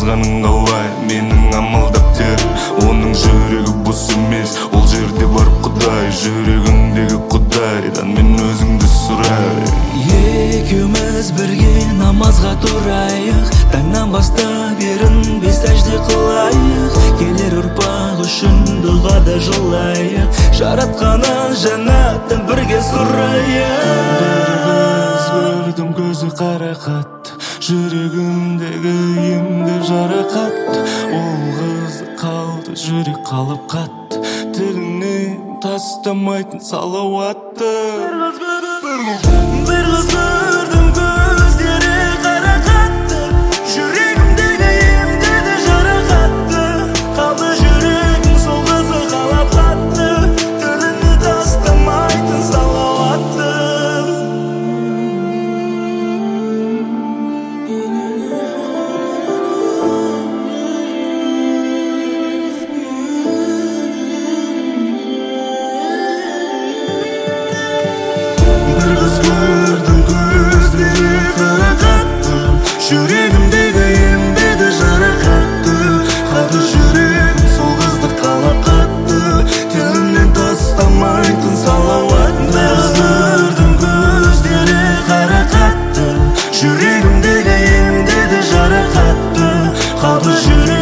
барганың қалай, менің амалдап терім. Оның жүрегі бос емес, ол жерде бар Құдай. Жүрегіңдегі Құдайдан мен өзіңді сұрайын. Екеуміз бірге намазға тұрайық, таңнан бастап ерінбей сәжде қылайық. Келер ұрпақ үшін дұғада жылайық, жаратқаннан жәннаттан бірге сұрайық. Бір қыз көрдім, көзі қарақат, жүрегімдегі емді жарақат. Ол қыз қалды, жүрек қалып қатты, тілінен тастамайтын салауатты. Бір қыз көрдім, көздері қарақатты, жүрегімдегі емдеді жарақатты. Қалды жүрегім сол қызды қалап қатты, тіліне тастамайтын салауатты. Бір қыз көрдім, көздері қарақатты, жүрегімдегі емдеді жарақатты. Қалды жүрегім сол қызды қалап қатты, тілімнен тастамайтын салауатты. Бір қыз көрдім, көздері қарақатты, Жүрегімдегі емдеді жарақатты. қалды жүрегім